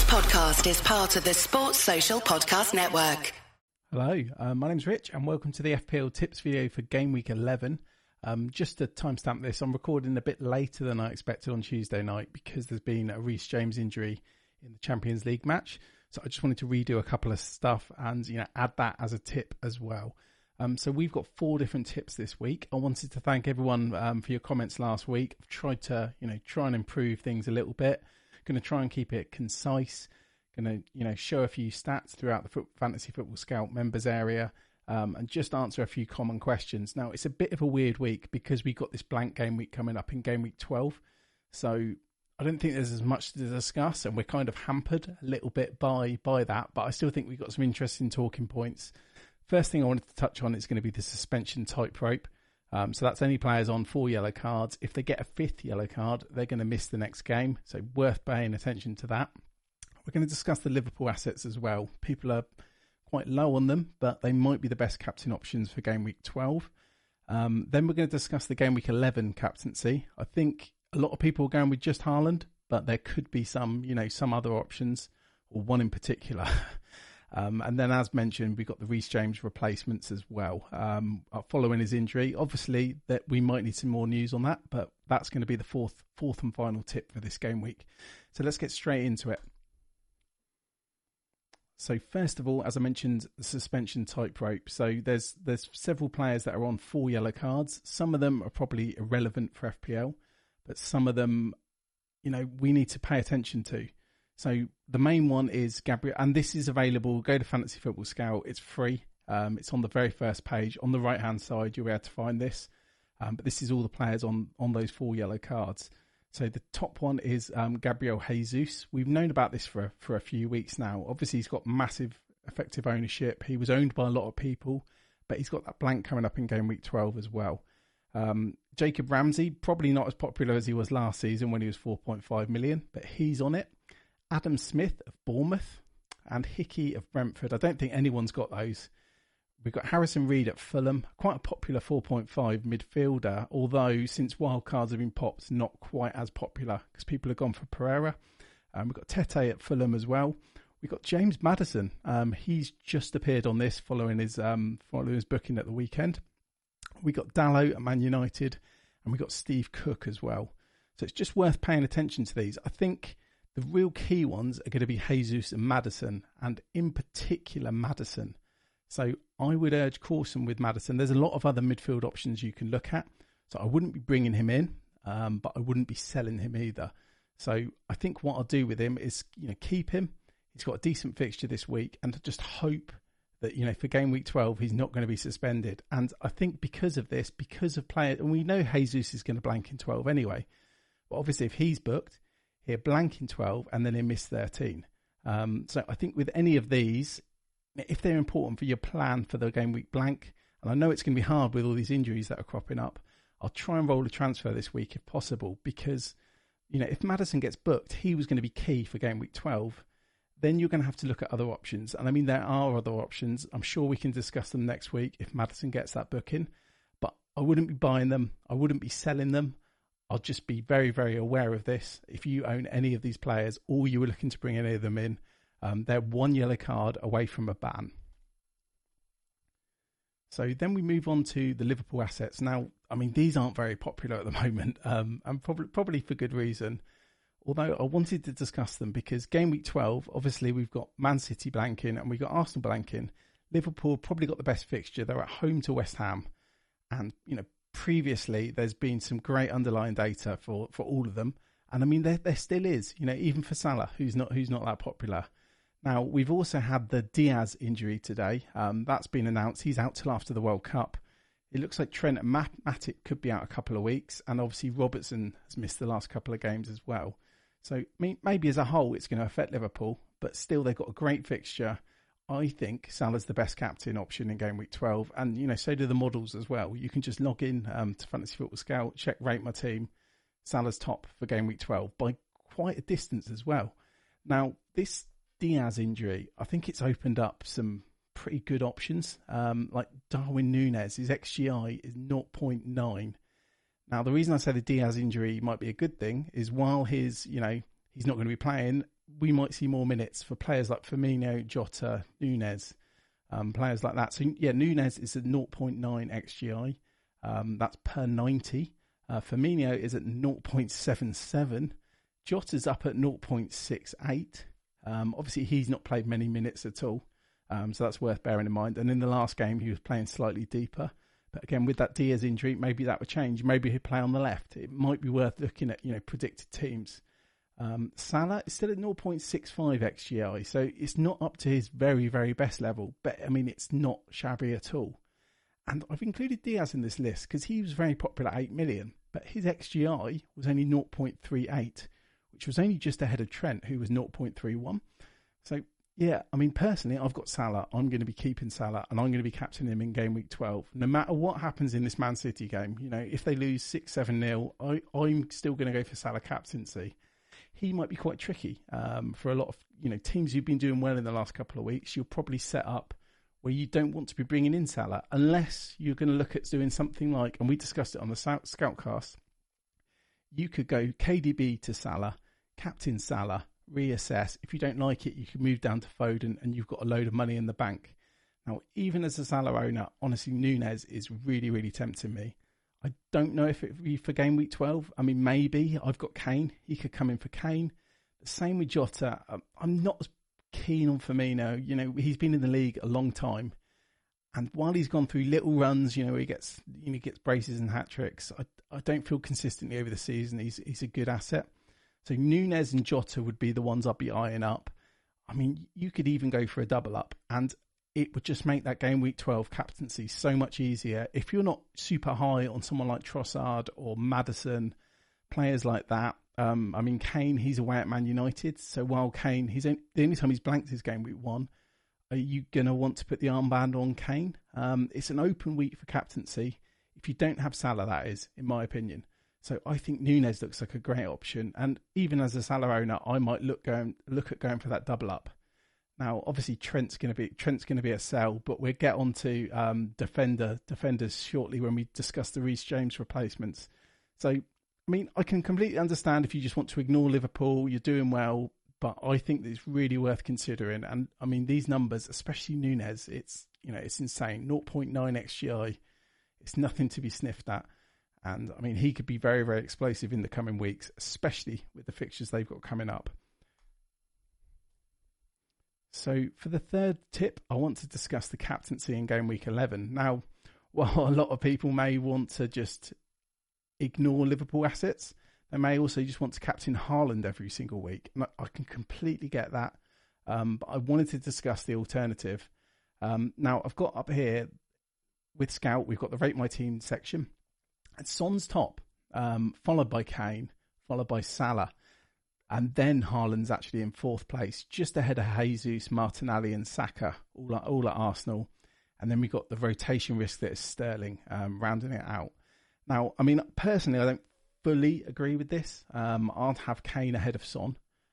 podcast is part of the Sports Social Podcast Network. Hello, my name's Rich and welcome to the FPL tips video for Game Week 11. Just to timestamp this, I'm recording a bit later than I expected on Tuesday night because there's been a Reece James injury in the Champions League match. So I just wanted to redo a couple of stuff and add that as a tip as well. So we've got 4 different tips this week. I wanted to thank everyone for your comments last week. I've tried to try and improve things a little bit. Going to try and keep it concise. Going to show a few stats throughout the Fantasy Football Scout members area, and just answer a few common questions. Now it's a bit of a weird week because we got this blank game week coming up in game week 12. So I don't think there's as much to discuss, and we're kind of hampered a little bit by that. But I still think we've got some interesting talking points. First thing I wanted to touch on is going to be the suspension tightrope. So that's any players on 4 yellow cards. If they get a 5th yellow card, they're going to miss the next game. So worth paying attention to that. We're going to discuss the Liverpool assets as well. People are quite low on them, but they might be the best captain options for game week 12. Then we're going to discuss the game week 11 captaincy. I think a lot of people are going with just Haaland, but there could be some other options, or one in particular. And then, as mentioned, we've got the Reece James replacements as well. Following his injury, obviously that we might need some more news on that, but that's going to be the fourth and final tip for this game week. So let's get straight into it. So first of all, as I mentioned, the suspension tightrope. So there's several players that are on 4 yellow cards. Some of them are probably irrelevant for FPL, but some of them, we need to pay attention to. So the main one is Gabriel, and this is available. Go to Fantasy Football Scout. It's free. It's on the very first page. On the right-hand side, you'll be able to find this. But this is all the players on those 4 yellow cards. So the top one is Gabriel Jesus. We've known about this for a few weeks now. Obviously, he's got massive effective ownership. He was owned by a lot of people, but he's got that blank coming up in game week 12 as well. Jacob Ramsey, probably not as popular as he was last season when he was 4.5 million, but he's on it. Adam Smith of Bournemouth and Hickey of Brentford. I don't think anyone's got those. We've got Harrison Reed at Fulham, quite a popular 4.5 midfielder, although since wildcards have been popped, not quite as popular because people have gone for Pereira. We've got Tete at Fulham as well. We've got James Maddison. He's just appeared on this following his booking at the weekend. We got Dalot at Man United, and we got Steve Cook as well. So it's just worth paying attention to these. I think the real key ones are going to be Jesus and Maddison, and in particular Maddison. So I would urge caution with Maddison. There's a lot of other midfield options you can look at. So I wouldn't be bringing him in, but I wouldn't be selling him either. So I think what I'll do with him is, keep him. He's got a decent fixture this week, and just hope that, for game week 12, he's not going to be suspended. And I think because of this, because of players, and we know Jesus is going to blank in 12 anyway. But obviously if he's booked, he'll blank in 12 and then he'll miss 13. So I think with any of these, if they're important for your plan for the game week blank, and I know it's going to be hard with all these injuries that are cropping up, I'll try and roll a transfer this week if possible, because, if Maddison gets booked, he was going to be key for game week 12. Then you're going to have to look at other options. And I mean, there are other options. I'm sure we can discuss them next week if Maddison gets that booking, but I wouldn't be buying them. I wouldn't be selling them. I'll just be very, very aware of this. If you own any of these players or you were looking to bring any of them in, they're 1 yellow card away from a ban. So then we move on to the Liverpool assets. Now, I mean, these aren't very popular at the moment, and probably for good reason. Although I wanted to discuss them because game week 12, obviously we've got Man City blanking and we've got Arsenal blanking. Liverpool probably got the best fixture. They're at home to West Ham. And, previously there's been some great underlying data for all of them. And I mean, there still is, even for Salah, who's not that popular. Now, we've also had the Diaz injury today. That's been announced. He's out till after the World Cup. It looks like Trent and Matip could be out a couple of weeks. And obviously Robertson has missed the last couple of games as well. So maybe as a whole, it's going to affect Liverpool. But still, they've got a great fixture. I think Salah's the best captain option in game week 12. And, so do the models as well. You can just log in to Fantasy Football Scout, check Rate My Team. Salah's top for game week 12 by quite a distance as well. Now, this Diaz injury, I think it's opened up some pretty good options. Like Darwin Núñez, his XGI is 0.9. Now, the reason I say the Diaz injury might be a good thing is while he's not going to be playing, we might see more minutes for players like Firmino, Jota, Nunez, players like that. So yeah, Nunez is at 0.9 XGI. That's per 90. Firmino is at 0.77. Jota's up at 0.68. Obviously, he's not played many minutes at all. So that's worth bearing in mind. And in the last game, he was playing slightly deeper. But again, with that Diaz injury, maybe that would change. Maybe he'd play on the left. It might be worth looking at, predicted teams. Salah is still at 0.65 XGI. So it's not up to his very, very best level. But, I mean, it's not shabby at all. And I've included Diaz in this list because he was very popular at 8 million. But his XGI was only 0.38, which was only just ahead of Trent, who was 0.31. So, yeah, I mean, personally, I've got Salah. I'm going to be keeping Salah, and I'm going to be captaining him in game week 12. No matter what happens in this Man City game, if they lose 6-7-0, I'm still going to go for Salah captaincy. He might be quite tricky for a lot of, teams who've been doing well in the last couple of weeks. You'll probably set up where you don't want to be bringing in Salah unless you're going to look at doing something like, and we discussed it on the Scoutcast, you could go KDB to Salah, captain Salah, reassess. If you don't like it, you can move down to Foden and you've got a load of money in the bank. Now, even as a Salah owner, honestly, Nunez is really, really tempting me. I don't know if it would be for game week 12. I mean, maybe. I've got Kane. He could come in for Kane. The same with Jota. I'm not as keen on Firmino. He's been in the league a long time. And while he's gone through little runs, where he gets braces and hat-tricks, I don't feel consistently over the season he's a good asset. So Nunez and Jota would be the ones I'd be eyeing up. I mean, you could even go for a double up, and it would just make that game week 12 captaincy so much easier. If you're not super high on someone like Trossard or Maddison, players like that. I mean, Kane, he's away at Man United. So while Kane, the only time he's blanked is game week 1. Are you going to want to put the armband on Kane? It's an open week for captaincy. If you don't have Salah, that is, in my opinion. So I think Nunez looks like a great option. And even as a Salah owner, I might look at going for that double up. Now, obviously, Trent's going to be a sell, but we'll get on to defenders shortly when we discuss the Reece James replacements. So, I mean, I can completely understand if you just want to ignore Liverpool, you're doing well, but I think that it's really worth considering. And I mean, these numbers, especially Nunez, it's insane. 0.9 XGI. It's nothing to be sniffed at. And I mean, he could be very, very explosive in the coming weeks, especially with the fixtures they've got coming up. So for the third tip, I want to discuss the captaincy in game week 11. Now, while a lot of people may want to just ignore Liverpool assets, they may also just want to captain Haaland every single week. And I can completely get that. But I wanted to discuss the alternative. Now, I've got up here with Scout, we've got the Rate My Team section. And Son's top, followed by Kane, followed by Salah. And then Haaland's actually in fourth place, just ahead of Jesus, Martinelli and Saka, all at Arsenal. And then we've got the rotation risk that is Sterling, rounding it out. Now, I mean, personally, I don't fully agree with this. I'd have Kane ahead of Son.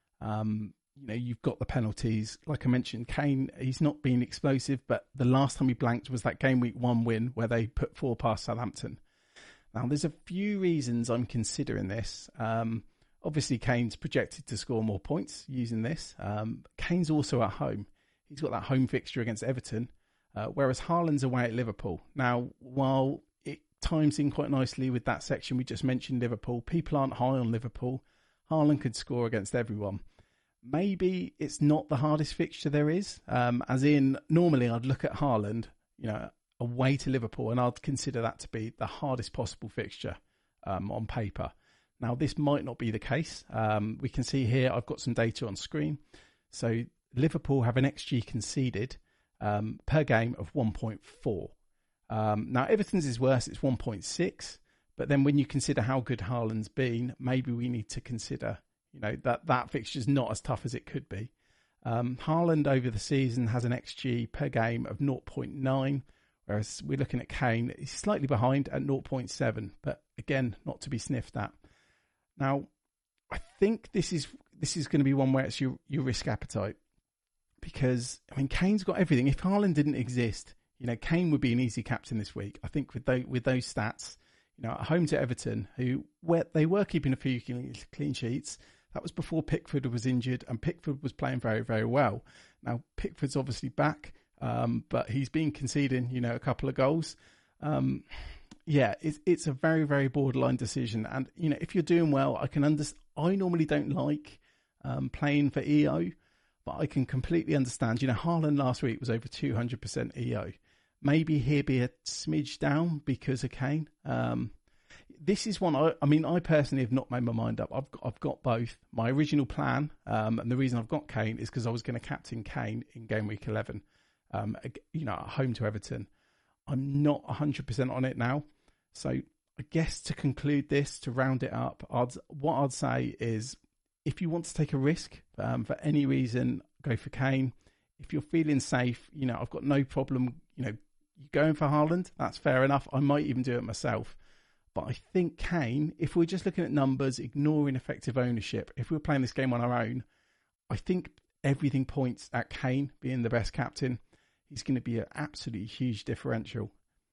You've got the penalties. Like I mentioned, Kane, he's not been explosive, but the last time he blanked was that game week 1 win where they put 4 past Southampton. Now, there's a few reasons I'm considering this. Obviously, Kane's projected to score more points using this. Kane's also at home. He's got that home fixture against Everton, whereas Haaland's away at Liverpool. Now, while it times in quite nicely with that section we just mentioned, Liverpool, people aren't high on Liverpool. Haaland could score against everyone. Maybe it's not the hardest fixture there is, as in normally I'd look at Haaland, away to Liverpool, and I'd consider that to be the hardest possible fixture on paper. Now, this might not be the case. We can see here, I've got some data on screen. So Liverpool have an XG conceded per game of 1.4. Now, Everton's is worse, it's 1.6. But then when you consider how good Haaland's been, maybe we need to consider, that fixture's not as tough as it could be. Haaland over the season has an XG per game of 0.9. Whereas we're looking at Kane, he's slightly behind at 0.7, but again, not to be sniffed at. Now, I think this is going to be one where it's your risk appetite, because I mean, Kane's got everything. If Haaland didn't exist, Kane would be an easy captain this week. I think with those stats, at home to Everton, they were keeping a few clean sheets, That was before Pickford was injured, and Pickford was playing very, very well. Now, Pickford's obviously back, but he's been conceding, a couple of goals. It's a very, very borderline decision. And, if you're doing well, I can understand. I normally don't like playing for EO, but I can completely understand. Haaland last week was over 200% EO. Maybe he'll be a smidge down because of Kane. This is one, I personally have not made my mind up. I've got both. My original plan, and the reason I've got Kane is because I was going to captain Kane in game week 11, at home to Everton. I'm not 100% on it now. So I guess to conclude this, to round it up, what I'd say is if you want to take a risk for any reason, go for Kane. If you're feeling safe, I've got no problem, you're going for Haaland. That's fair enough. I might even do it myself. But I think Kane, if we're just looking at numbers, ignoring effective ownership, if we're playing this game on our own, I think everything points at Kane being the best captain. He's going to be an absolutely huge differential.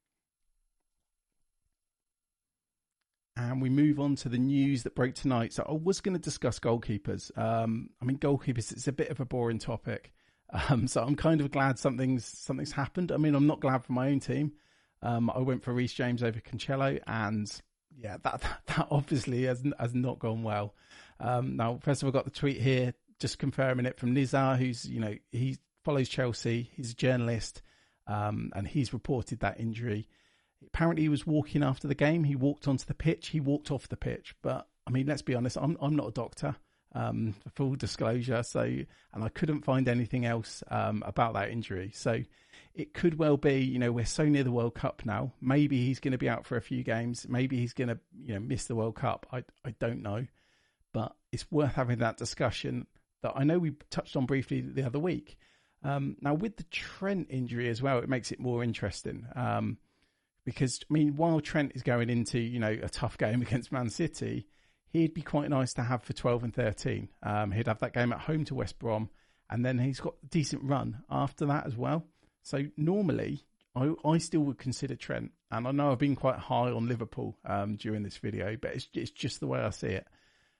And we move on to the news that broke tonight. So I was going to discuss goalkeepers. Goalkeepers, it's a bit of a boring topic. So I'm kind of glad something's happened. I'm not glad for my own team. I went for Reece James over Cancelo, and that obviously has not gone well. Now, first of all, I got the tweet here just confirming it from Nizar, who's he follows Chelsea. He's a journalist, and he's reported that injury. Apparently, he was walking after the game. He walked onto the pitch. He walked off the pitch. But let's be honest. I'm not a doctor. For full disclosure. And I couldn't find anything else about that injury. So it could well be, we're so near the World Cup now. Maybe he's going to be out for a few games. Maybe he's going to, miss the World Cup. I don't know. But it's worth having that discussion that I know we touched on briefly the other week. Now, with the Trent injury as well, it makes it more interesting. Because, while Trent is going into, a tough game against Man City, he'd be quite nice to have for 12 and 13. He'd have that game at home to West Brom, and then he's got a decent run after that as well. So normally, I still would consider Trent, and I know I've been quite high on Liverpool during this video, but it's just the way I see it.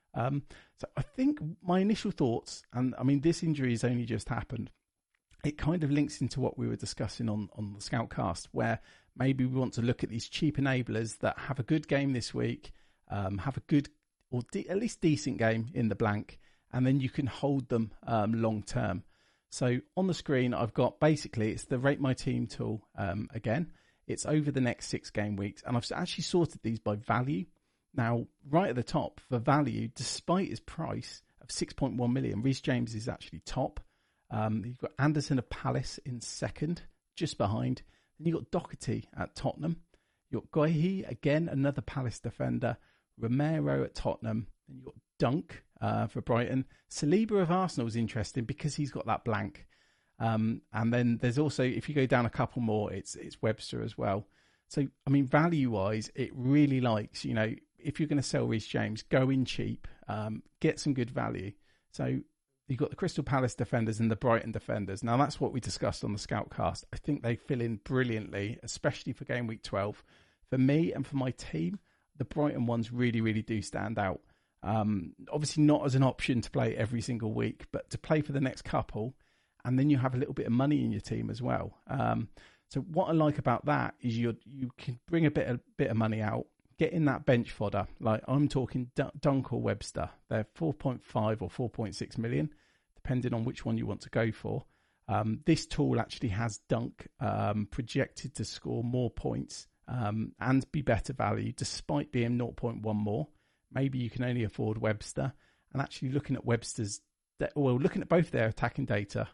So I think my initial thoughts, and this injury has only just happened, it kind of links into what we were discussing on the Scoutcast, where maybe we want to look at these cheap enablers that have a good game this week, have a good or at least decent game in the blank, and then you can hold them long term. So on the screen, I've got basically it's the Rate My Team tool again. It's over the next 6 game weeks, and I've actually sorted these by value. Now, right at the top for value, despite his price of 6.1 million, Reece James is actually top. You've got Anderson of Palace in second, just behind. Then you've got Doherty at Tottenham. You've got Guehi, again, another Palace defender. Romero at Tottenham. Then you've got Dunk for Brighton. Saliba of Arsenal is interesting because he's got that blank. And then there's also, if you go down a couple more, it's Webster as well. So, value-wise, it really likes, if you're going to sell Reece James, go in cheap, get some good value. So you've got the Crystal Palace defenders and the Brighton defenders. Now, that's what we discussed on the Scoutcast. I think they fill in brilliantly, especially for game week 12. For me and for my team, the Brighton ones really, really do stand out. Obviously not as an option to play every single week, but to play for the next couple, and then you have a little bit of money in your team as well. So what I like about that is you can bring a bit of money out, get in that bench fodder. Like I'm talking Dunk or Webster. They're 4.5 or 4.6 million, depending on which one you want to go for. This tool actually has Dunk projected to score more points and be better value, despite being 0.1 more. Maybe you can only afford Webster. And actually looking at looking at both their attacking data,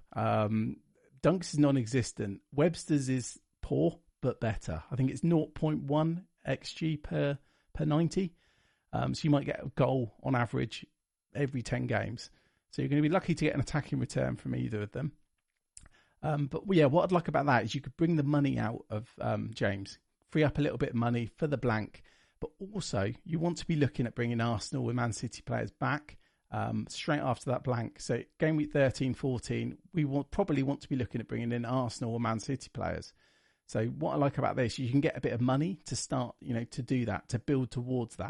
Dunk's is non-existent. Webster's is poor, but better. I think it's 0.1 XG per 90. So you might get a goal on average every 10 games. So you're going to be lucky to get an attacking return from either of them. But yeah, what I'd like about that is you could bring the money out of James, free up a little bit of money for the blank. But also, you want to be looking at bringing Arsenal and Man City players back straight after that blank. So game week 13, 14, we will probably want to be looking at bringing in Arsenal or Man City players. So what I like about this, you can get a bit of money to start, to do that, to build towards that.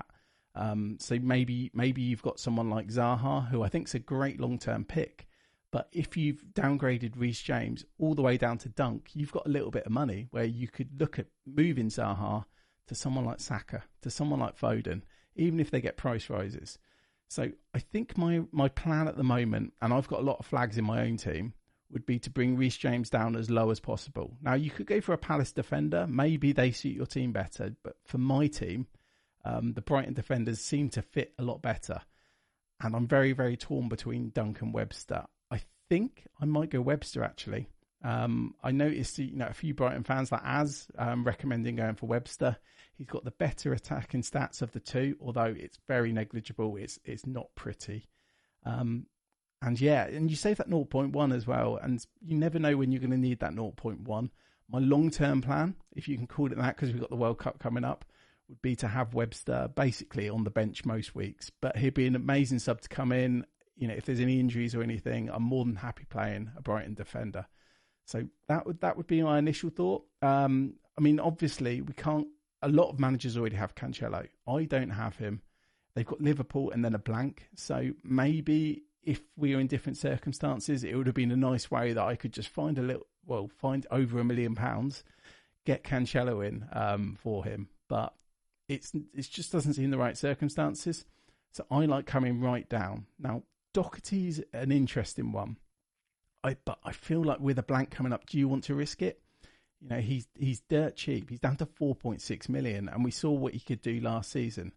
So maybe you've got someone like Zaha, who I think is a great long-term pick. But if you've downgraded Reece James all the way down to Dunk, you've got a little bit of money where you could look at moving Zaha to someone like Saka, to someone like Foden, even if they get price rises. So I think my plan at the moment, and I've got a lot of flags in my own team, would be to bring Reece James down as low as possible. Now, you could go for a Palace defender. Maybe they suit your team better. But for my team, the Brighton defenders seem to fit a lot better. And I'm very, very torn between Dunk and Webster. I think I might go Webster, actually. I noticed a few Brighton fans like Az recommending going for Webster. He's got the better attacking stats of the two, although it's very negligible. It's not pretty. And you save that 0.1 as well, and you never know when you're going to need that 0.1. My long-term plan, if you can call it that, because we've got the World Cup coming up, would be to have Webster basically on the bench most weeks. But he'd be an amazing sub to come in. If there's any injuries or anything, I'm more than happy playing a Brighton defender. So that would be my initial thought. Obviously, we can't. A lot of managers already have Cancelo. I don't have him. They've got Liverpool and then a blank. So maybe if we were in different circumstances, it would have been a nice way that I could just find over £1 million, get Cancelo in for him. But it just doesn't seem the right circumstances. So I like coming right down. Now, Doherty's an interesting one. But I feel like with a blank coming up, do you want to risk it? He's dirt cheap. He's down to 4.6 million, and we saw what he could do last season.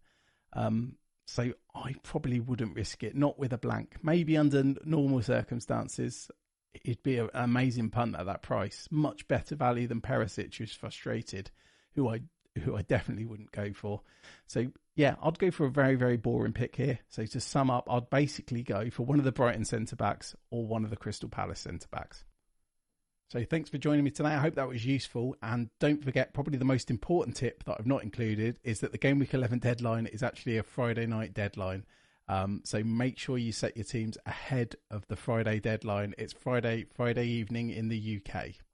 So I probably wouldn't risk it, not with a blank. Maybe under normal circumstances, it'd be an amazing punt at that price. Much better value than Perisic, who's frustrated, who I definitely wouldn't go for. So yeah, I'd go for a very, very boring pick here. So to sum up, I'd basically go for one of the Brighton centre-backs or one of the Crystal Palace centre-backs. So thanks for joining me today. I hope that was useful. And don't forget, probably the most important tip that I've not included is that the Game Week 11 deadline is actually a Friday night deadline. So make sure you set your teams ahead of the Friday deadline. It's Friday evening in the UK.